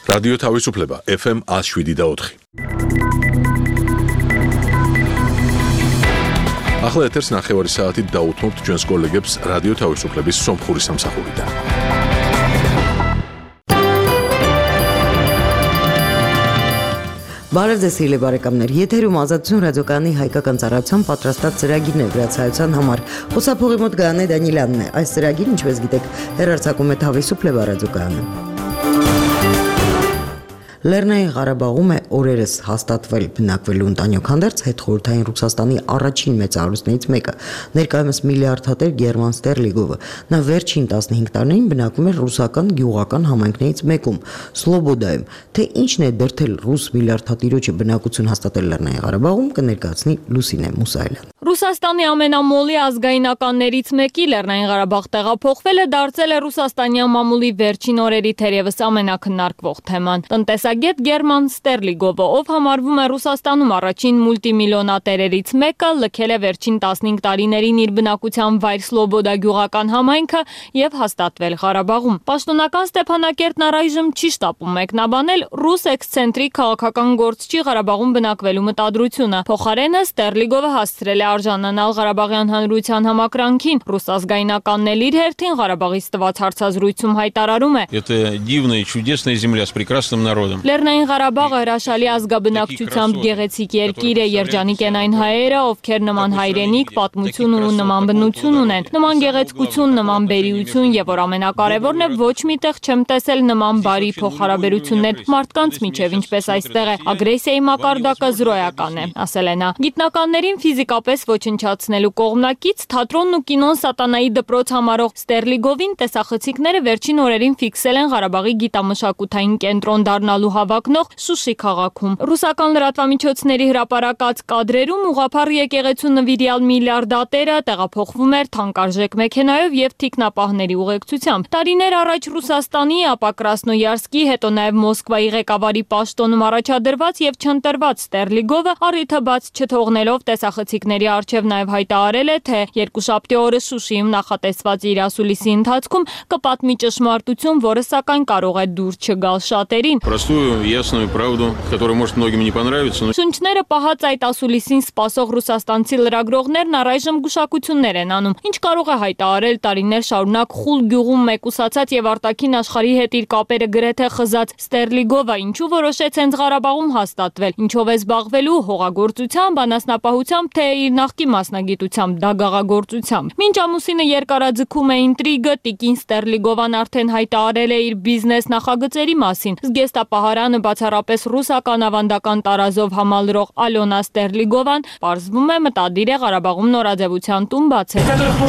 რადიო თავისუფლება FM 107.4. ახლა ეთერს ნახევარი საათით დაუთმობთ ჩვენს კოლეგებს რადიო თავისუფლების სომხური სამსახურიდან. Բարև բարեկամներ, եթերում ազատություն ռադիոկայանի հայկական ծառայության պատրաստած ծրագիրն է վրացայության համար։ Խոսափողի մոտ Գայանե Դանիելյանն է։ Այս ծրագիրը, ինչպես գիտեք, հեռարձակում է Თავისუფლება ռադիոկայանը։ Լեռնային Ղարաբաղում է օրերս հաստատվել բնակվելու ընտանիք հանդերձ հետխորհրդային Ռուսաստանի առաջին մեծահարուստներից մեկը, ներկայումս միլիարդատեր Գերման Ստերլիգովը։ Նա վերջին 15 տարիներին բնակվում էր ռուսական գյուղական համայնքներից մեկում, Սլոբոդայում։ Թե ինչն է դրդել ռուս միլիարդատիրոջը բնակություն հաստատել Լեռնային Ղարաբաղում, կներկայացնի Լուսինե Մուսայելյանը։ Ռուսաստանի ամենամոլի ազգայնականներից մեկի Լեռնային Ղարաբաղ տեղափոխվելը դարձել է ռուսաստանյան մամուլի վերջին օրերի թերևս ամենակննարկվող թեման։ Տնտեսագետ Գերման Ստերլիգովը, ով համարվում է Ռուսաստանում առաջին մուլտիմիլիոնատերերից մեկը, լքել է վերջին 15 տարիներին իր բնակության վայր Սլոբոդա գյուղական համայնքը եւ հաստատվել Ղարաբաղում։ Պաշտոնական Ստեփանակերտն առայժմ չի շտապում մեկնաբանել ռուս էքսցենտրիկ քաղաքական գործչի Ղարաբաղում բնակվելու մտադրությունը։ Փոխարենը Ստերլիգովը հասցրել է արժանանալ Ղարաբաղյան հանրության համակրանքին։ Ռուս ազգայնականն էլ իր հերթին Ղարաբաղից տված հարցազրույցում հայտարարում է. Լեռնային Ղարաբաղը հրաշալի ազգաբնակչությամբ գեղեցիկ երկիր է, երջանիկ են այն հայերը, ովքեր նման հայրենիք, պատմություն ու նման բնություն ունեն, նման գեղեցկություն, նման բերիություն եւ որ ամենակարևորն է, ոչ միտեղ չեմ տեսել նման բարի փոխհարաբերություններ մարդկանց միջև, ինչպես այստեղ է, ագրեսիայի մակարդակը զրոյական է, ասել է նա։ Գիտնականներին ֆիզիկապես ոչնչացնելու կողմնակից թատրոնն ու կինոն սատանայի դպրոց համարող Ստերլիգովին տեսախցիկները վերջին օրերին ֆիքսել են Ղարաբաղի գիտամշակութային կենտրոն դառնալու հավակնող Շուշի քաղաքում։ Ռուսական լրատվամիջոցների հրապարակած կադրերում ուղղափառ եկեղեցու նվիրյալ միլիարդատերը տեղափոխվում էր թանկարժեք մեքենայով եւ թիկնապահների ուղեկցությամբ։ Տարիներ առաջ Ռուսաստանի, ապա Կրասնոյարսկի, հետո նաեւ Մոսկվայի ղեկավարի պաշտոնում առաջադրված եւ չընտրված Ստերլիգովը առիթը բաց չթողնելով տեսախցիկների առջև նաեւ հայտարարել է, թե երկուշաբթի օրը Շուշիում նախատեսված իր ասուլիսի ընթացքում կպատմի ճշմարտություն, որը սակայն կարող է դուր չգալ շատերին։ Շունչները պահած այդ ասուլիսին սպասող ռուսաստանցի լրագրողներն առայժմ գուշակություններ են անում, ինչ կարող է հայտարարել տարիներ շարունակ Խուլ գյուղում մեկուսացած եւ արտաքին աշխարհի հետ իր կապերը գրեթե խզած Ստերլիգովը, ինչու որոշեց հենց Ղարաբաղում հաստատվել, ինչով է զբաղվելու, հողագործությամբ, անասնապահությամբ, թե իր նախկին մասնագիտությամբ, դագաղագործությամբ։ Մինչ ամուսինը երկարաձգում է ինտրիգը, տիկին Ստերլիգովան արդեն հայտարարել է իր բիզնես նախագծերի մասին։ Զգեստապահարանը բացառապես ռուսական ավանդական տարազով համալրող Ալոնա Ստերլիգովան պարզվում է մտադիր է Ղարաբաղում նորաձևության տուն բացել։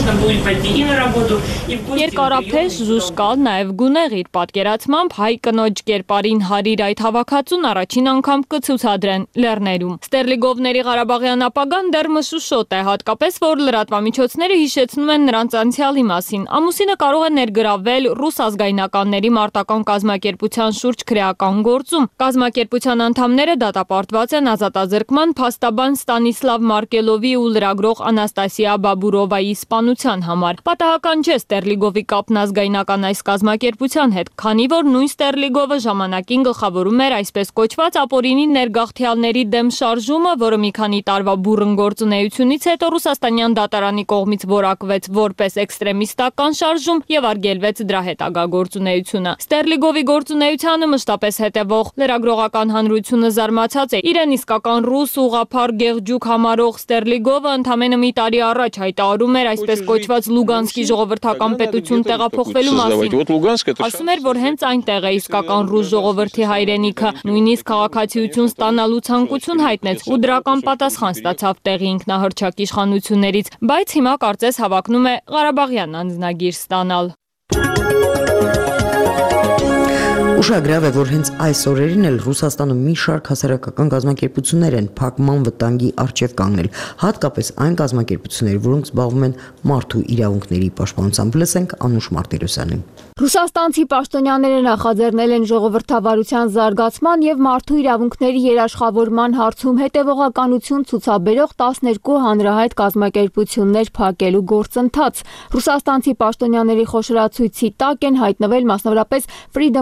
Երկարափեշ, զուշկալ, նաև գունեղ իր պատկերացմամբ հայ կնոջ կերպարին հարիր այդ հավաքածուն առաջին անգամ կցուցադրեն Լեռներում։ Ստերլիգովների Ղարաբաղյան ապագան դեռ մշուշոտ է, հատկապես որ լրատվամիջոցները հիշեցնում են նրանց անցյալի մասին։ Ամուսինը կարող է ներգրավվել ռուս ազգայնականների մարտական կազմակերպության շուրջ քրեական գործում։ Կազմակերպության անդամները դատապարտված են ազատազրկման փաստաբան Ստանիսլավ Մարկելովի ու լրագրող Անաստասիա Բաբուրովայի սպանության համար։ Պատահական չէ Ստերլիգովի կապն ազգայնական այս կազմակերպության հետ, քանի որ նույն Ստերլիգովը ժամանակին գլխավորում էր այսպես կոչված ապօրինի ներգաղթյալների դեմ շարժումը, որը մի քանի տարվա բուռն գործունեությունից հետո ռուսաստանյան դատարանի կողմից որակվեց որպես էքստրեմիստական շարժում եւ արգելվեց դրա հետագա գործունեությունը։ Ստերլիգովի գործունեությանը մշտապես հետևող լրագրողական հանրությունը զարմացած է։ Իրեն իսկական ռուս ուղղափառ գեղջուկ համարող Ստերլիգովը ընդամենը մի տարի առաջ հայտարարում էր այսպես կոչված Լուգանսկի ժողովրդական պետություն տեղափոխվելու մասին։ Ասում էր, որ հենց այնտեղ է իսկական ռուս ժողովրդի հայրենիքը, նույնիսկ քաղաքացիություն ստանալու ցանկություն հայտնեց ու դրական պատասխան ստացավ տեղի ինքնահռչակ իշխանություններից, բայց հիմա կարծես հավակնում է Ղարաբաղյան անձնագիր ստանալ։ Ուշագրավ է, որ հենց այս օրերին էլ Ռուսաստանում մի շարք հասարակական կազմակերպություններ են փակման վտանգի առջև կանգնել, հատկապես այն կազմակերպությունները, որոնք զբաղվում են մարդու իրավունքների պաշտպանությամբ։ Լսենք Անուշ Մարտիրոսյանին։ Ռուսաստանցի պաշտոնյաները նախաձեռնել են ժողովրդավարության զարգացման եւ մարդու իրավունքների երաշխավորման հարցում հետեւողականություն ցուցաբերող 12 հանրահայտ կազմակերպություններ փակելու գործընթաց։ Ռուսաստանցի պաշտոնյաների խոշորացույցի տակ են հայտնվել մասնավորապես Freedom House-ը,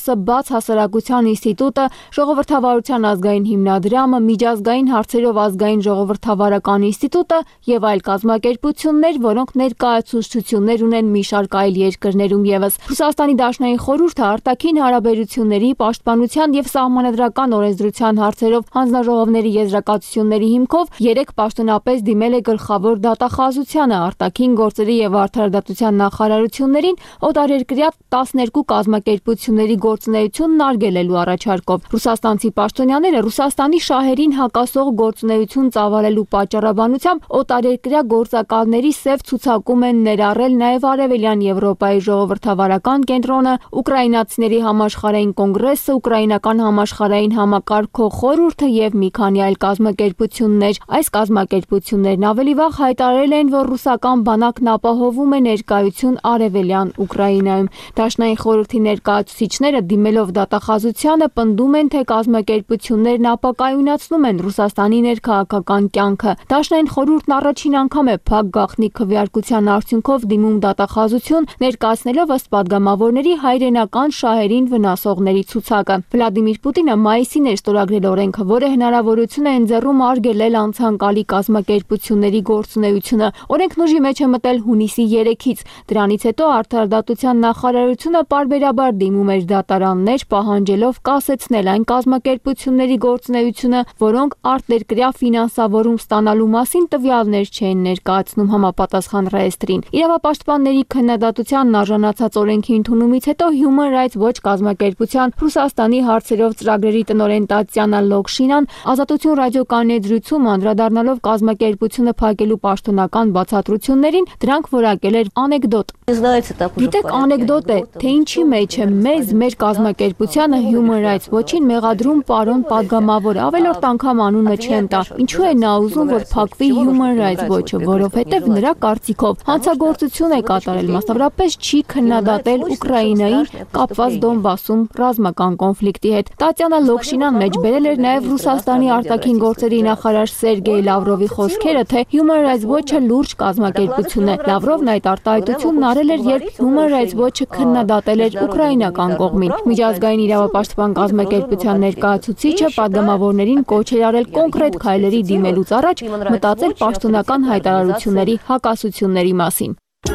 դպրոցը, Բաց հասարակության ինստիտուտը, Ժողովրդավարության ազգային հիմնադրամը, Միջազգային հարցերով ազգային ժողովրդավարական ինստիտուտը եւ այլ կազմակերպություններ, որոնք ներկայացուցչություններ ունեն մի շարք այլ երկրներում եւս։ Ռուսաստանի Դաշնային խորհուրդը արտաքին հարաբերությունների, պաշտպանության եւ սահմանադրական օրենսդրության հարցերով հանձնաժողովների եզրակացությունների հիմքով 3 պաշտոնապես դիմել է գլխավոր դատախազությանը, արտաքին գործերի եւ արդարադատության նախարարություններին օտարերկրյա 12 կազմակերպությունների գործունեությունն արգելելու առաջարկով։ Ռուսաստանցի պաշտոնյաները Ռուսաստանի շահերին հակասող գործունեություն ծավալելու պատճառաբանությամբ օտարերկրյա գործակալների սև ցուցակում են ներառել նաև Արևելյան Եվրոպայի ժողովրդավարական կենտրոնը, ուկրաինացիների համաշխարհային կոնգրեսը, ուկրաինական համաշխարհային համակարգող խորհուրդը եւ մի քանի այլ կազմակերպություններ։ Այս կազմակերպություններն ավելի վաղ հայտարարել են, որ ռուսական բանակն ապահովում է ներկայություն Արևելյան Ուկրաինայում։ Դաշնային խորհրդի ներկայացուցիչները դիմելով դատախազությանը պնդում են, թե կազմակերպություններն ապակայունացնում են Ռուսաստանի ներքաղաքական կյանքը։ Դաշնային խորհուրդն առաջին անգամ է փակ գաղտնի քվեարկության արդյունքով դիմում դատախազություն, ներկայացնելով ըստ падգամավորների հայրենական շահերին վնասողների ցուցակը։ Վլադիմիր Պուտինը մայիսին էր ստորագրել օրենքը, որը հնարավորություն է ընձեռում արգելել անցանկալի կազմակերպությունների գործունեությունը։ Օրենքն ուժի մեջ է մտել հունիսի 3-ից։ Դրանից հետո արդարադատության նախարարությունը պարբերաբար դիմում էր դատարաններ, պահանջելով կասեցնել այն կազմակերպությունների գործունեությունը, որոնք արտերկրյա ֆինանսավորում ստանալու մասին տվյալներ չեն ներկայացնում համապատասխան ռեեստրին։ Իրավապաշտպանների քննադատությանն արժանացած օրենքի ընդունումից հետո Human Rights Watch կազմակերպության Ռուսաստանի հարցերով ծրագրերի տնօրեն Տատյանա Լոկշինան ազատություն ռադիոկայանի անդրադառնալով կազմակերպությունը փակելու պաշտոնական բացատրություններին դրանք որակել էր անեկդոտ։ Գիտեք, անեկդոտ է, թե ինչի մեջ է մեր կազմակերպությանը Human Rights Watch-ին մեղադրում պարոն падգամավորը, ավելորդ անգամ անունը չեն տա։ Ինչու է նա ուզում, որ փակվի Human Rights Watch-ը, որովհետև նրա կարծիքով հանցագործություն է կատարել, մասնավորապես չի քննադատել Ուկրաինային կապված Դոնբասում ռազմական կոնֆլիկտի հետ։ Տատյանա Լոկշինան մեջբերել էր նաև Ռուսաստանի արտաքին գործերի նախարար Սերգեյ Լավրովի խոսքերը, թե Human Rights Watch-ը լուրջ կազմակերպություն է։ Լավրովն այդ արտահայտությունն արել էր, երբ Human Rights Watch-ը քննադատել էր ուկրաինական կողմին։ Միջազգային իրավապաշտպան կազմակերպության ներկայացուցիչը падգամավորներին կոչ էր արել կոնկրետ քայլերի դիմելուց առաջ մտածել պաշտոնական հայտարարությունների հակասությունների մասին։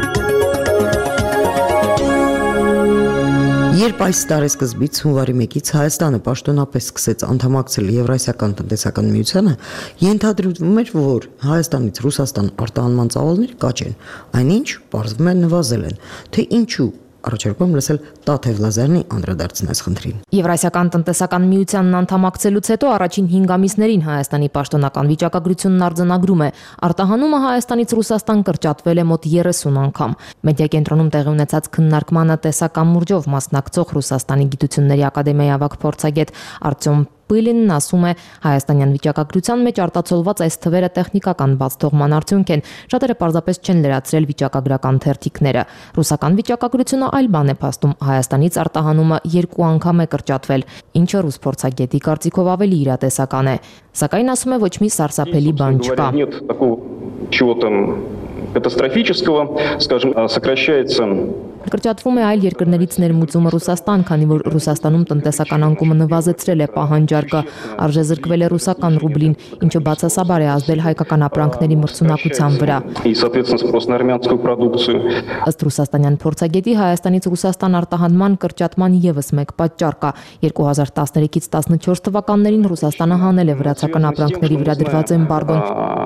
Երբ այս տարեսկզբից հունվարի 1-ից Հայաստանը պաշտոնապես սկսեց անդամակցել Եվրասիական տնտեսական միությանը, ենթադրվում էր, որ Հայաստանից Ռուսաստան արտահանման ծավալները կաճ են, այնինչ պարզվում է նվազել են, թե ինչու առաջարկում լսել Տաթև Լազարյանի անդրադարձն այս խնդրին։ Եվրասիական տնտեսական միությանն անդամակցելուց հետո առաջին 5 ամիսներին Հայաստանի պաշտոնական վիճակագրությունն արձանագրում է, արտահանումը Հայաստանից Ռուսաստան կրճատվել է մոտ 30 անգամ։ Մեդիա կենտրոնում տեղի ունեցած քննարկմանը տեսական մուրջով մասնակցող Ռուսաստանի գիտությունների ակադեմիայի ավագ փորձագետ Արտյոմ Պիլինն ասում է, հայաստանյան վիճակագրության մեջ արտացոլված այս թվերը տեխնիկական բաց թողման արդյունք են, շատերը պարզապես չեն լրացրել վիճակագրական թերթիկները։ Ռուսական վիճակագրությունը այլ բան է փաստում, Հայաստանից արտահանումը 2 անգամ է կրճատվել, ինչը ռուս փորձագետի կարծիքով ավելի իրատեսական է, սակայն ասում է ոչ մի սարսափելի բան չկա։ Катастрофического, скажем, сокращается. Կրճատվում է այլ երկրներից ներմուծումը Ռուսաստան, քանի որ Ռուսաստանում տնտեսական անկումը նվազեցրել է պահանջարկը, արժեզրկվել է ռուսական ռուբլին, ինչը բացասաբար է ազդել հայկական ապրանքների մրցունակության вրա։ Ըստ ռուսաստանյան փորձագետի Հայաստանից Ռուսաստան արտահանման կրճատման եւս մեկ պատճառ կա։ 2013-ից 14 թվականներին Ռուսաստանը հանել է վրացական ապրանքների վրա դրված էմբարգոն։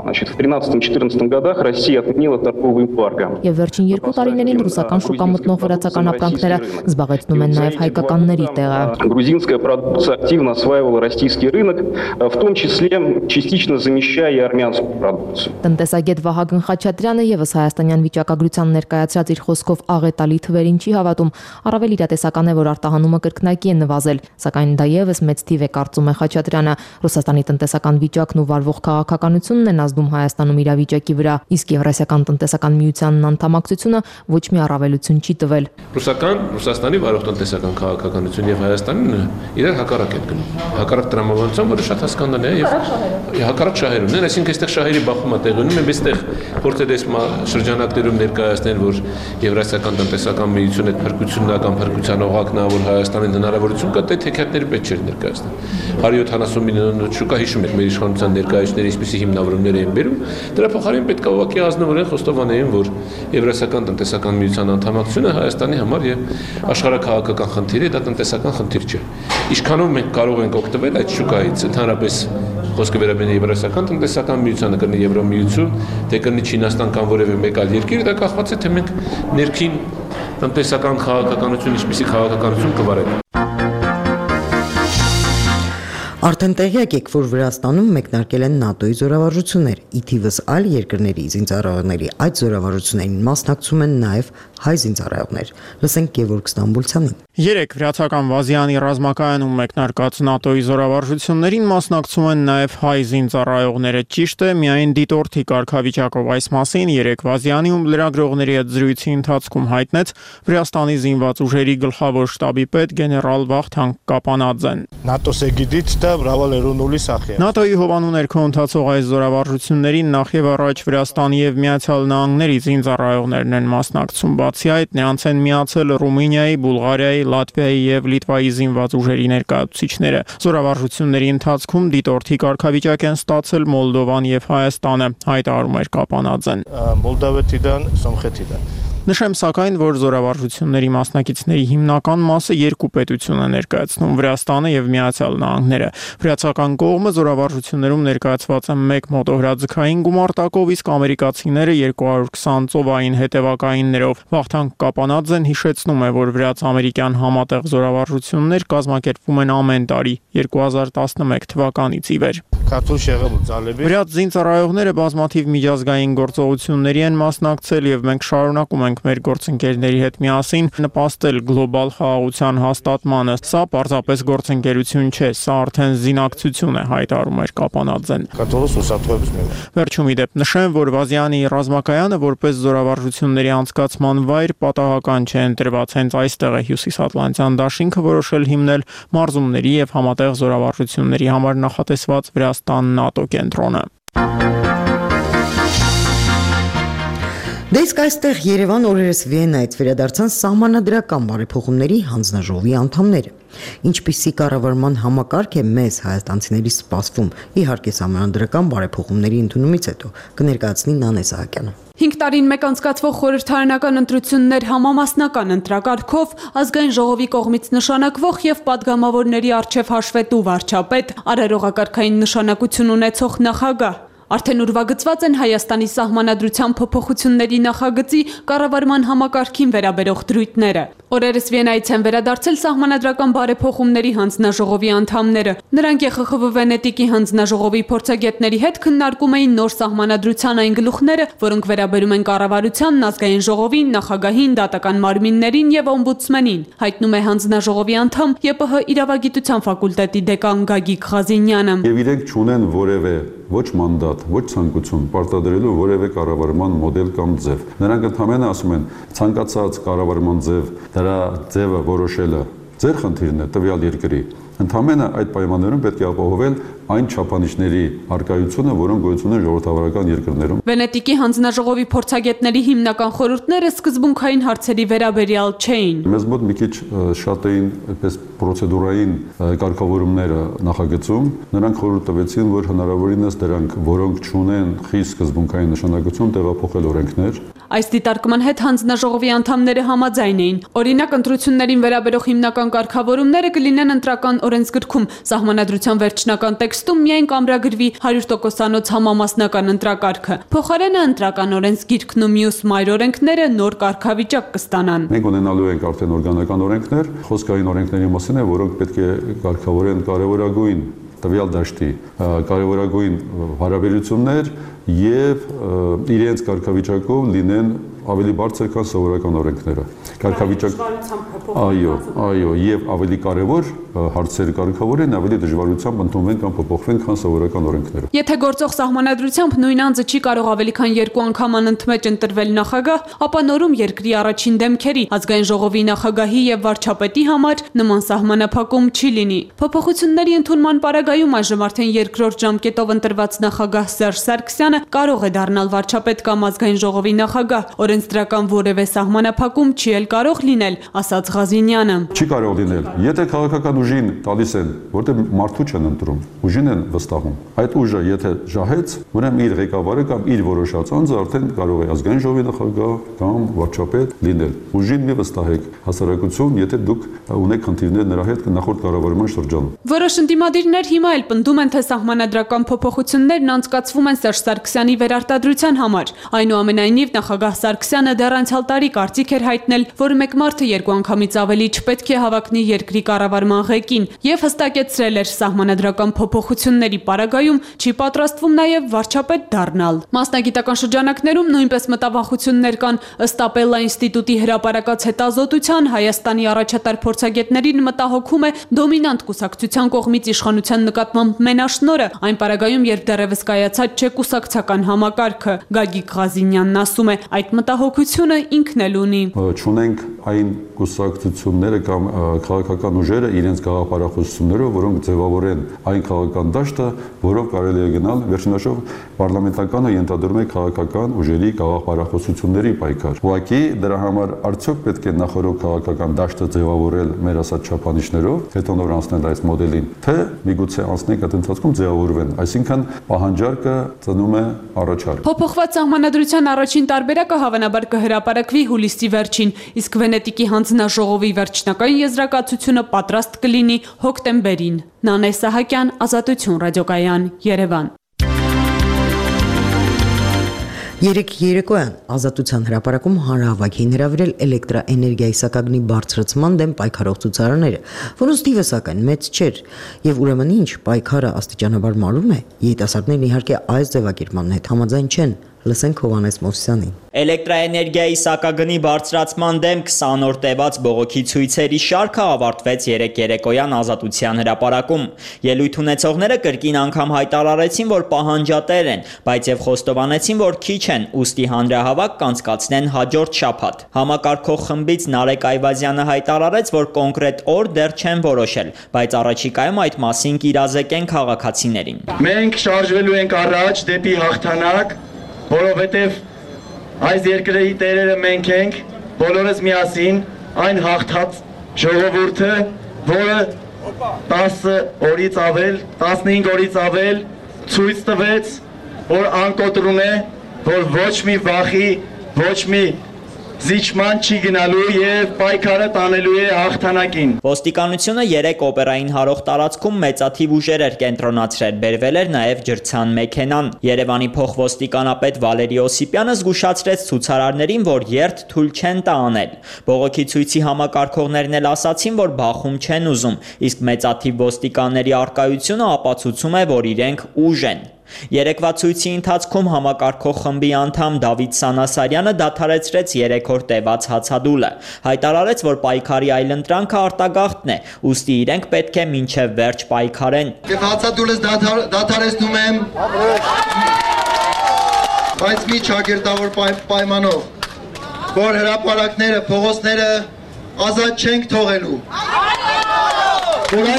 Եվ վերջին 2 տարիներին ռուսական շուկա մտնող վրացական ապրանքները զբաղեցնում են նաև հայկականների տեղը։ Грузинская продукция активно осваивала российский рынок, в том числе частично замещая и армянскую продукцию. Տնտեսագետ Վահագն Խաչատրյանը եւս հայաստանյան վիճակագրության ներկայացրած իր խոսքով աղետալի թվերին չի հավատում, առավել իրատեսական է, որ արտահանումը կրկնակի է նվազել, սակայն դա եւս մեծ թիվ է, կարծում է Խաչատրյանը։ Ռուսաստանի տնտեսական վիճակն ու վարվող քաղաքականությունն են ազդում Հայաստանում իրավիճակի վրա, իսկ Եվրասիական տնտեսական միությանն անդամակցությունը ոչ մի առավելություն չի տվել։ Ռուսաստանի վարող տնտեսական քաղաքականություն եւ Հայաստանն իրար հակառակ են գնում։ Հակառակ տրամաբանության, որը շատ հասկանալի է եւ հակառակ շահերուն են, այսինքն այստեղ շահերի բախումը տեղի ունի, մենք այստեղ փորձել ենք շրջանակներում ներկայացնել, որ Եվրասիական տնտեսական միությունը այդ փրկությունական փրկության օղակն է, որ Հայաստանին հնարավորություն կա, այդ հեքիաթները պետք չէր ներկայացնել։ 170 միլիոն շուկա հիշում եք մեր իշխանության ներկայացուցիչները ինչպիսի հիմնավորումներ էին բերում, դրա փոխարեն պետք է ուղղակի ազնվորեն խոստովանեին, որ Եվրասիական տնտեսական միության անդամակցությունը Հայաստանի համար եւ աշխարհակաղակական խնդիր է, դա տնտեսական խնդիր չէ։ Ինչքանով մենք կարող ենք օգտվել այդ շուկայից, ընդհանրապես խոսքը վերաբերում է Եվրասիական տնտեսական միությանը, կլինի Եվրոմիություն, թե կլինի Չինաստան կամ որևէ մեկ այլ երկիր, դա կախված է թե մենք ներքին տնտեսական քաղաքականություն, ինչպիսի քաղաքականություն կվարենք։ Արդեն տեղյակ եք, որ Վրաստանում մեկնարկել են ՆԱՏՕ-ի զորավարժություններ, ի թիվս այլ երկրների զինծառայողների այդ զորավարժություններին մասնակցում են նաև հայ զինծառայողներ։ Լսենք Գևորգ Ստամբուլցյանին։ Երեք վրացական Վազյանի ռազմակայանում մեկնարկած ՆԱՏՕ-ի զորավարժություններին մասնակցում են նաև հայ զինծառայողները։ Ճիշտ է, միայն դիտորդի կարգավիճակով այս մասին երեք Վազյանում լրագրողների հետ զրույցի ընթացքում հայտնեց Վրաստանի զինված ուժերի գլխավոր շտաբի պետ գեներալ Վախթանգ Կապանաձեն։ ՆԱՏՕ-ի հովանու ներքո ընթացող այս զորավարժություններին նախ եւ առաջ Վրաստանի եւ Միացյալ Նահանգների զինծառայողներն են մասնակցում։ Բացի այդ, նրանց են միացել Ռումինիայի, Բուլղարիայի, Լատվիայի եւ Լիտվայի զինված ուժերի ներկայացուցիչները։ Զորավարժությունների ընթացքում դիտորդի կարգավիճակ են ստացել Մոլդովան եւ Հայաստանը, հայտարարում էր Կապանաձեն։ Նշեմ սակայն, որ զորավարժությունների մասնակիցների հիմնական մասը երկու պետություն է ներկայացնում՝ Վրաստանը եւ Միացյալ Նահանգները։ Վրացական կողմը զորավարժություններում ներկայացված է 1 մոտոհրաձգային գումարտակով, իսկ ամերիկացիները 220 ծովային հետևակայիններով։ Վախթանգ Կապանաձեն հիշեցնում է, որ վրաց-ամերիկյան համատեղ զորավարժություններ կազմակերպվում են ամեն տարի 2011 թվականից ի վեր։ Վրաց զինծառայողները բազմաթիվ միջազգային գործողությունների են մասնակցել եւ մենք շարունակում ենք մեր գործընկերների հետ միասին նպաստել գլոբալ խաղաղության հաստատմանը։ Սա պարզապես գործընկերություն չէ, սա արդեն զինակցություն է, հայտարարում էր Կապանաձեն։ Վերջում ի դեպ նշեմ, որ Վազյանի ռազմակայանը որպես զորավարժությունների անցկացման վայր պատահական չէ ընտրված, հենց այստեղ է Հյուսիսատլանտյան դաշինքը որոշել հիմնել մարզումների եւ համատեղ զորավարժությունների համար նախատեսված Վրաստան ՆԱՏՕ կենտրոնը։ Դե իսկ այստեղ Երևան օրերս Վիեննայից վերադարձան սահմանադրական բարեփոխումների հանձնաժողովի անդամները։ Ինչպիսի կառավարման համակարգ է մեզ հայաստանցիների սպասվում, իհարկե սահմանադրական բարեփոխումների ընդունումից հետո, կներկայացնի Նանե Սահակյանը։ 5 տարին մեկ անցկացվող խորհրդարանական ընտրություններ համամասնական ընտրակարգով ազգային ժողովի կողմից նշանակվող եւ падգամավորների արչեւ հաշվետու վարչապետ, արարողակարգային նշանակություն ունեցող նախագահ։ Արդեն ուրվագծված են Հայաստանի սահմանադրության փոփոխությունների նախագծի կառավարման համակարգին վերաբերող դրույթները։ Օրերս Վիեննայից են վերադարձել սահմանադրական բարեփոխումների հանձնաժողովի անդամները։ Նրանք ԵԽԽՎ Վենետիկի հանձնաժողովի փորձագետների հետ քննարկում էին նոր սահմանադրության այն գլուխները, որոնք վերաբերում են կառավարությանն, ազգային ժողովին, նախագահին, դատական մարմիններին եւ օմբուդսմենին, հայտնում է հանձնաժողովի անդամ ԵՊՀ իրավագիտության ֆակուլտետի դեկան Գագիկ Ղազինյանը։ Եվ իրենք չունեն որևէ ոչ մանդատ, ոչ ցանկություն պարտադրելու որևէ կառավարման մոդել կամ ձև։ Նրանք ընդհանրապես ասում են, ցանկացած կառավարման ձև, դրա ձևը որոշելը ձեր խնդիրն է տվյալ երկրի։ Ընդհանրապես այդ պայմաններում պետք է ապահովել այն չափանիշների արկայությունը, որոնք գոյություն ունեն ժողովրդավարական երկրներում։ Վենետիկի հանձնաժողովի փորձագետների հիմնական խորհուրդները սկզբունքային հարցերի վերաբերյալ չէին։ Մեզ մոտ մի քիչ շատ էին այդպես պրոցեդուրային կարգավորումները նախագծում։ Նրանք խորհուրդ տվեցին, որ հնարավորինս դրանք, որոնք չունեն խիստ սկզբունքային նշանակություն, տեղափոխել օրենքներ։ Այս դիտարկման հետ հանձնաժողովի անդամները համաձայն էին։ Օրինակ, ընտրություններին վերաբերող հիմնական կարգավորումները կլինեն ընտրական օրենսգրքում, սահմանադրության վերջնական տեքստում միայն կամրագրվի 100%-անոց համամասնական ընտրակարգը։ Փոխարենը ընտրական օրենսգիրքն ու մյուս մայր օրենքները նոր կարգավիճակ կստանան։ Մենք ունենալու ենք արդեն օրգանական օրենքներ, խոսքային օրենքների մասին է, որոնք պետք է կարգավորեն կարևորագույն տվյալ դաշտի կարևորագույն հարաբերություններ, եւ իրենց կարգավիճակով լինեն ավելի բարձր քան սովորական օրենքները։ Այո, եւ ավելի կարեւոր հարցեր կարգավորեն, ավելի դժվարությամբ ընդունվեն կամ փոփոխվեն քան սովորական օրենքները։ Եթե գործող սահմանադրությամբ նույն անձը չի կարող ավելի քան 2 անգամ անընդմեջ ընտրվել նախագահ, ապա նորում երկրի առաջին դեմքերի ազգային ժողովի նախագահի եւ վարչապետի համար նման սահմանափակում չի լինի։ Փոփոխությունների ընդունման պարագայում այժմ արդեն երկրորդ ժամկետով ընտրված նախագահ Սերժ Սարգսյանը կարող է դառնալ վարչապետ կամ ազգային ժողովի նախագահ, օրենսդրական որևէ սահմանափակում չի էլ կարող լինել, ասաց Ղազինյանը։ Չի կարող լինել։ Եթե քաղաքական ուժին տալիս են, որտեղ մարդու չեն ընտրում, ուժին են վստահում։ Այդ ուժը եթե ժահեց, ուրեմն իր ղեկավարը կամ իր որոշած անձը արդեն կարող է ազգային ժողովի նախագահ կամ վարչապետ լինել։ Ուժին մի վստահեք, հասարակություն, եթե դուք ունեք խնդիրներ նրա հետ նախորդ կառավարման շրջանում։ Որոշ ընդդիմադիրներ հիմա էլ պնդում են, թե սահմանադրական փոփոխություններն անցկացվում են Սերժ Սարգսյանի վերարտադրության համար։ Այնուամենայնիվ նախագահ Սարգսյանը դեռ անցյալ տարի կարծիք էր հայտնել, որ մեկ մարդը 2 անգամից ավելի չպետք է հավակնի երկրի կառավարման ղեկին եւ հստակեցրել էր սահմանադրական փոփոխությունների պարագայում չի պատրաստվում նաեւ վարչապետ դառնալ։ Մասնագիտական շրջանակներում նույնպես մտավախություններ կան, ըստ Ապելլա ինստիտուտի հրապարակած հետազոտության Հայաստանի առաջատար փորձագետներին մտահոգում է դոմինանտ կուսակցության կողմից իշխանության նկատմամբ մենաշնորհը, այն պարագայում, երբ դեռևս կայացած չէ կուսակցական համակարգը։ Գագիկ Ղազինյանն ասում է, այդ մտահոգությունը ինքն էլ ունի։ Չունենք այն կուսակցությունները կամ քաղաքական ուժերը իրենց գաղափարախոսություններով, որոնք ձևավորեն այն քաղաքական դաշտը, որով կարելի է գնալ վերջնաշով պարլամենտականը ենթադրում է քաղաքական ուժերի գաղափարախոսությունների պայքար։ Ուղղակի դրա համար արդյոք պետք է նախորդ քաղաքական դաշտը ձևավորել մեր ասած չափանիշներով, հետո նոր անցնել այս մոդելին, թե միգուցե անցնենք այդ ընթացքում ձևավորվեն, այսինքն պահանջարկը ծնում է առաջարկ։ Փոփոխված սահմանադրության առաջին տարբերակը հավանաբար կհրապարակվի հուլիսի վերջին, իսկ Վենետիկի հանձնաժողովի վերջնական եզրակացությունը պատրաստ կլինի հոկտեմբերին։ Նանե Սահակյան, Ազատություն ռադիոկայան, Երևան։ Երեկ երեկոյան Ազատության հրապարակում հանրահավաքին հրավիրել էլեկտրաէներգիայի սակագնի բարձրացման դեմ պայքարող ցուցարարները, որոնց թիվը սակայն մեծ չէր, եւ ուրեմն ինչ պայքարը աստիճանաբար մարում է, երիտասարդներն իհարկե այս ձևակերպմանն հետ համաձայն չեն։ Լսենք Հովհաննես Մովսյանին։ Էլեկտրաէներգիայի սակագնի բարձրացման դեմ 20 օր տևած բողոքի ցույցերի շարքը ավարտվեց երեկ երեկոյան Ազատության հրապարակում։ Ելույթ ունեցողները կրկին անգամ հայտարարեցին, որ պահանջատեր են, բայց եւ խոստովանեցին, որ քիչ են, ուստի հանրահավաք կանցկացնեն հաջորդ շաբաթ։ Համակարգող խմբից Նարեկ Այվազյանը հայտարարեց, որ կոնկրետ օր դեռ չեն որոշել, բայց առաջիկայում այդ մասին կիրազեկեն քաղաքացիներին։ Մենք շարժվելու ենք առաջ դեպի հաղթանակ, որովհետև այս երկրի տերերը մենք ենք, բոլորս միասին, այն հաղթած ժողովուրդը, որը 10 օրից ավել, 15 օրից ավել ցույց տվեց, որ անկոտրուն է, որ ոչ մի վախի, ոչ մի զիջման չի գնալու եւ պայքարը տանելու է հաղթանակին։ Ոստիկանությունը երեք օպերային հարող տարածքում մեծաթիվ ուժեր էր կենտրոնացրել, բերվել էր նաեւ ջրցան մեքենան։ Երևանի փոխոստիկանապետ Վալերի Օսիպյանը զգուշացրեց ցուցարարներին, որ երթ թույլ չեն տա անել։ Բողոքի ցույցի համակարգողներն էլ ասացին, որ բախում չեն ուզում, իսկ մեծաթիվ ոստիկանների արկայությունը ապացուցում է, որ իրենք ուժ են։ Երեկվա ցույցի ընթացքում համակարգող խմբի անդամ Դավիթ Սանասարյանը դադարեցրեց 3 օր տևած հացադուլը, հայտարարեց, որ պայքարի այլընտրանքը արտագաղթն է, ուստի իրենք պետք է մինչև վերջ պայքարեն։ Եվ հացադուլս դադարեցնում եմ, բայց մի ճակերտավոր պայմանով, որ հրապարակները, փողոցները ազատ չենք թողելու, որ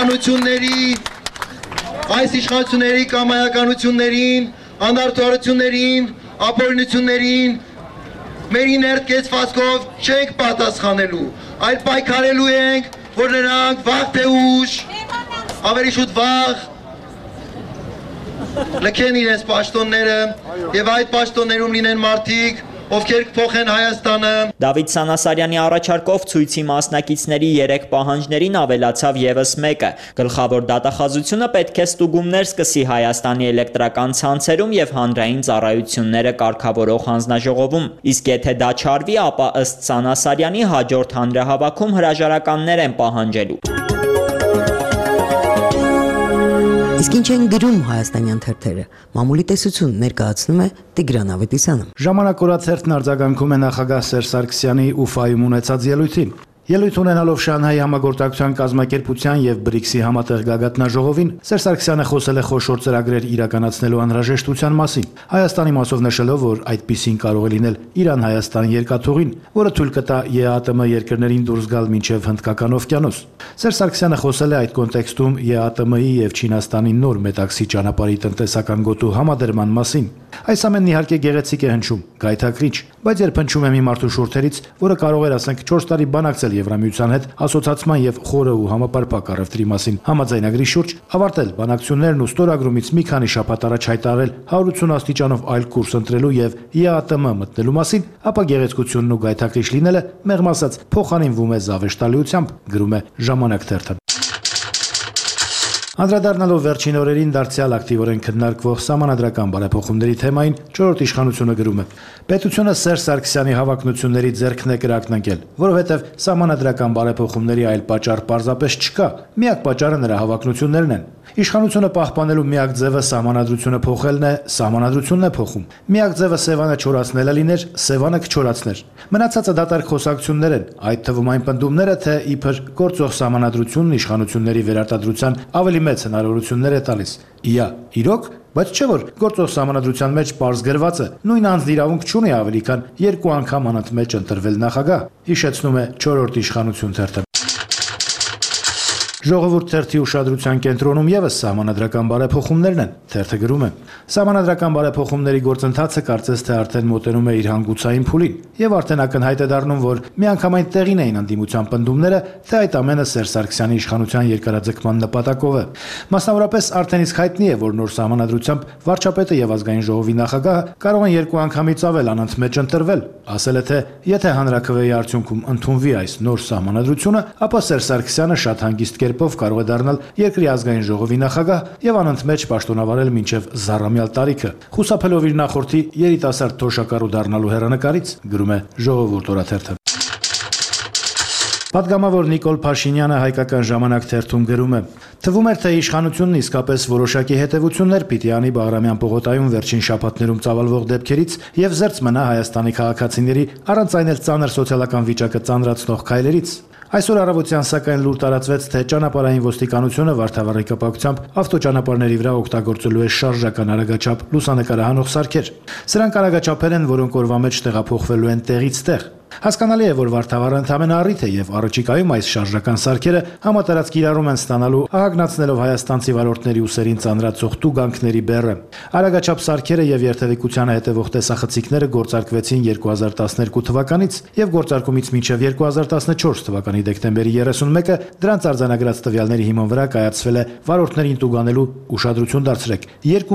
այս իշխանությունների կամայականություններին, անարդարություններին, ապօրինություններին մեր իներտ չենք պատասխանելու, այլ պայքարելու ենք, որ նրանք վաղ թե ուշ, ավելի շուտ վաղ լքեն իրենց պաշտոնները եւ այդ պաշտոններում լինեն մարդիկ, ովքեր կփոխեն Հայաստանը։ Դավիթ Սանասարյանի առաջարկով ցույցի մասնակիցների 3 պահանջներին ավելացավ եւս մեկը։ Գլխավոր դատախազությունը պետք է ստուգումներ սկսի Հայաստանի էլեկտրական ցանցերում եւ հանրային ծառայությունները կարգավորող հանձնաժողովում։ Իսկ եթե դա չարվի, ապա ըստ Սանասարյանի հաջորդ հանրահավաքում հրաժարականներ են պահանջելու։ Իսկ ինչ են գրում հայաստանյան թերթերը։ Մամուլի տեսություն ներկայացնում է Տիգրան Ավետիսյանը։ Ժամանակ օրաթերթն արձագանքում է նախագահ Սերժ Սարգսյանի Ուֆայում ունեցած ելույթին։ Ելույթ ունենալով Շանհայի համագործակցության կազմակերպության եւ BRICS-ի համատեղ գագաթնաժողովին Սերժ Սարգսյանը խոսել է խոշոր ծրագրեր իրականացնելու անհրաժեշտության մասին, Հայաստանի մասով նշելով, որ այդպիսին կարող է լինել Իրան-Հայաստան երկաթուղին, որը թույլ կտա ԵԱՏՄ երկրներին դուրս գալ մինչև Հնդկական օվկիանոս։ Սերժ Սարգսյանը խոսել է այդ կոնտեքստում ԵԱՏՄ-ի եւ Չինաստանի նոր Մետաքսի ճանապարհի տնտեսական գոտու համադրման մասին։ Այս ամենն իհարկե գեղեցիկ է հնչում, գայթակղիչ, բայց երբ հնչում է մի մարդու շուրթերից, որը կարող էր ասենք 4 տարի բանակցել Եվրամիության հետ ասոցացման եւ խորը ու համապարփակ առևտրի մասին համաձայնագրի շուրջ, ավարտել բանակցություններն ու ստորագրումից մի քանի շաբաթ առաջ հայտարարել 180 աստիճանով այլ կուրս ընտրելու եւ ԵԱՏՄ մտնելու մասին, ապա գեղեցկությունն ու գայթակղիչ լինելը մեղմ ասած փոխանինվում է զավեշտալիությամբ, գրում է Ժամանակ թերթը։ Անդրադառնալով վերջին օրերին դարձյալ ակտիվորեն քննարկվող սահմանադրական բարեփոխումների թեմային, Չորրորդ իշխանությունը գրում է. Պետությունը Սերժ Սարգսյանի հավակնությունների ձեռքն է կրակնկել, որովհետև սահմանադրական բարեփոխումների այլ պատճառ պարզապես չկա, միակ պատճառը նրա հավակնություններն են։ Իշխանությունը պահպանելու միակ ձևը սահմանադրությունը փոխելն է, սահմանադրությունն է փոխում։ Միակ ձևը Սևանը չորացնելը լիներ, Սևանը կչորացներ։ Մնացածը դատարկ խոսակցություններ են, այդ թվում այն պնդումները, թե իբր գործող սահմանադրությունն իշխանությունների վերարտադրության ավելի մեծ հնարավորություններ է տալիս։ Իա, իրոք, բայց չէ որ գործող սահմանադրության մեջ պարզ գրված է, նույն անձն իրավունք չունի ավելի քան 2 անգամ անընդմեջ ընտրվել նախագահ, հիշեցնում է Չորրորդ իշխանություն թերթը։ Ժողովուրդ թերթի ուշադրության կենտրոնում եւս սահմանադրական բարեփոխումներն են, թերթը գրում է. Սահմանադրական բարեփոխումների գործընթացը կարծես թե արդեն մոտենում է իր հանգուցային փուլին, եւ արդեն ակնհայտ է դառնում, որ միանգամայն տեղին էին ընդդիմության պնդումները, թե այդ ամենը Սերժ Սարգսյանի իշխանության երկարաձգման նպատակով է։ Մասնավորապես արդեն իսկ հայտնի է, որ նոր սահմանադրությամբ վարչապետը եւ ազգային ժողովի նախագահը կարող են 2 անգամից ավել անընդմեջ ընտրվել։ Ասել է, թե եթե հանրաքվեի արդյունքում ընդունվի այս նոր սահմանադրությունը, ապա Սերժ Սարգսյանը շատ հանգիստ կերպով կարող է դառնալ երկրի ազգային ժողովի նախագահ եւ անընդմեջ պաշտոնավարել մինչեւ զառամյալ տարիքը, խուսափելով իր նախորդի երիտասարդ թոշակառու դառնալու հեռանկարից, գրում է Ժողովուրդ օրաթերթը։ Պատգամավոր Նիկոլ Փաշինյանը Հայկական ժամանակ թերթում գրում է. Թվում էր, թե իշխանությունն իսկապես որոշակի հետևություններ պիտի անի Բաղրամյան պողոտայում վերջին շաբաթներում ծավալվող դեպքերից եւ զերծ մնա Հայաստանի քաղաքացիների առանց այն էլ ծանր սոցիալական վիճակը ծանրացնող քայլերից։ Այսօր առավոտյան սակայն լուր տարածվեց, թե ճանապարհային ոստիկանությունը Վարդավառի կապակցությամբ ավտոճանապարհների վրա օգտագործելու է շարժական արագաչափ լուսանկարահանող սարքեր։ Սրանք արագաչափեր են, որոնք օրվա մեջ տեղափոխվելու են տեղից տեղ։ Հասկանալի է, որ Վարդավառը ընդհանրապես առիթ է եւ առաջիկայում այս շարժական սարքերը համատարած կիրառում են ստանալու ահագնացնելով հայաստանցի վարորդների ուսերին ծանրացող տուգանքների բեռը։ Արագաչափ սարքերը եւ երթևեկությանը հետևող տեսախցիկները գործարկվեցին 2012 թվականից եւ գործարկումից մինչեւ 2014 թվականի դեկտեմբերի 31-ը դրանց արձանագրած տվյալների հիման վրա կայացվել է վարորդներին տուգանելու ուշադրություն դարձրեք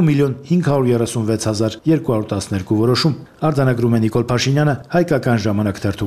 2,536,212 որոշում, արձանագրում է Նիկոլ Փաշինյանը Հայկական ժամանակ թերթում։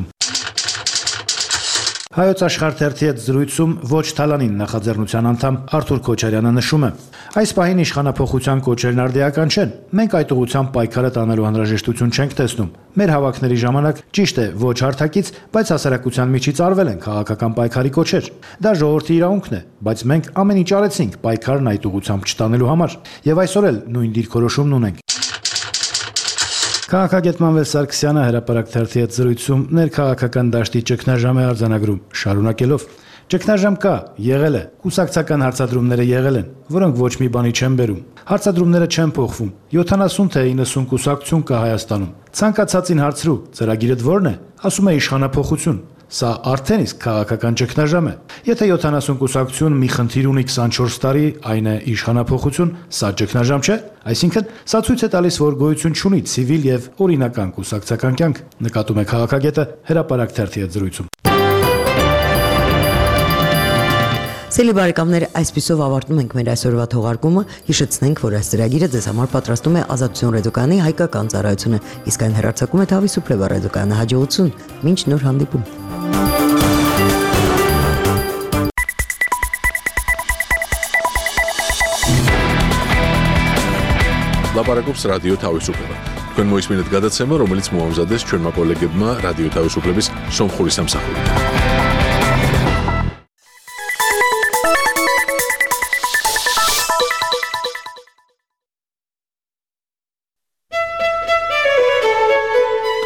Հայոց աշխարհ թերթի հետ զրույցում ոչ Թալանին նախաձեռնության անդամ Արթուր Քոչարյանը նշում է. Այս պահին իշխանափոխության կոչերն արդիական չեն։ Մենք այդ ուղղությամբ պայքարը տանելու անհրաժեշտություն չենք տեսնում։ Մեր հավաքների ժամանակ ճիշտ է ոչ հարթակից, բայց հասարակության միջից արվել են քաղաքական պայքարի կոչեր։ Դա ժողովրդի իրավունքն է, բայց մենք ամեն ինչ արեցինք պայքարն այդ ուղղությամբ չտանելու համար, եւ այսօր էլ նույն դիրքորոշումն ունենք։ Քաղաքագետ Մանվել Սարգսյանը հրապարակ թերթի հետ զրույցում ներքաղաքական դաշտի ճգնաժամ է արձանագրում, շարունակելով. Ճգնաժամ կա, եղել է, կուսակցական հարցադրումները եղել են, որոնք ոչ մի բանի չեն բերում։ Հարցադրումները չեն փոխվում։ 70 թե 90 կուսակցություն կա Հայաստանում։ Ցանկացածին հարցրու, ծրագիրը ո՞րն է։ Ասում է իշխանափոխություն։ Սա արդեն իսկ քաղաքական ճգնաժամ է։ Եթե 70 կուսակցություն մի խնդիր ունի 24 տարի, այն է իշխանափոխություն, սա ճգնաժամ չէ։ Այսինքն, սա ցույց է տալիս, որ գոյություն չունի ցիվիլ եւ օրինական կուսակցական կյանք, նկատում է քաղաքագետը հրապարակ թերթի հետ զրույցում։ Սիրելի բարեկամներ, այսպիսով ավարտում ենք մեր այսօրվա թողարկումը։ Հիշեցնենք, որ այս ծրագիրը ձեզ համար պատրաստում է Ազատություն ռադիոկայանի հայկական ծառայությունը, իսկ այն հեռարձակում է Թավի Սուպլեվա ռադիոկայանը։ Հաջողություն։ Մինչ նոր հանդիպում։ Լապարակոպս ռադիո Թավի Սուպլեվա։ Քան մոյս մինուտ գադացեմը, ռոմելից մուամզադես չորմա կոլեգեբմա ռադիո Թավի Սուպլեվիս Սոմխորի Սամսախորի։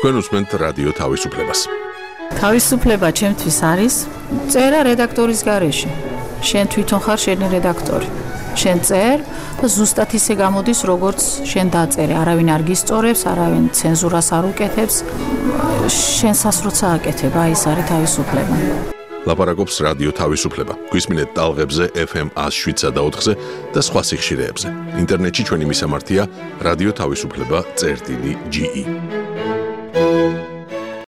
თქვენ უსმენთ რადიო თავისუფლებას. თავისუფლება ჩემთვის არის წერა რედაქტორის გარეშე. შენ თვითონ ხარ შენი რედაქტორი. შენ წერ და ზუსტად ისე გამოდის, როგორც შენ დაწერე. არავინ არ გისწორებს, არავინ ცენზურას არ უკეთებს. შენსაც როცა აკეთებ, აი ეს არის თავისუფლება. ლაპარაკობს რადიო თავისუფლება. გვისმინეთ ტალღებზე FM 107.4-ზე და სხვა სიხშირეებზე. ინტერნეტში ჩვენი მისამართია რადიო თავისუფლება.ge.